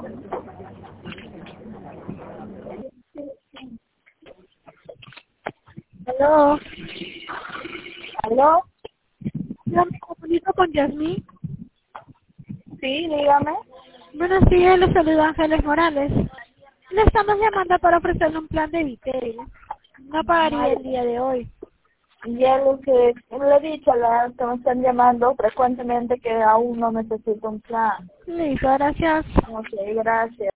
Aló, ¿Aló? yo me comunico con Yasmín. Sí, dígame. Buenos días, les saluda Ángeles Morales. Le estamos llamando para ofrecerle un plan de Vitel. No pagaría Ay, el día de hoy. ya lo que le he dicho a la que me están llamando frecuentemente que aún no necesito un plan. Listo, gracias. Ok, gracias.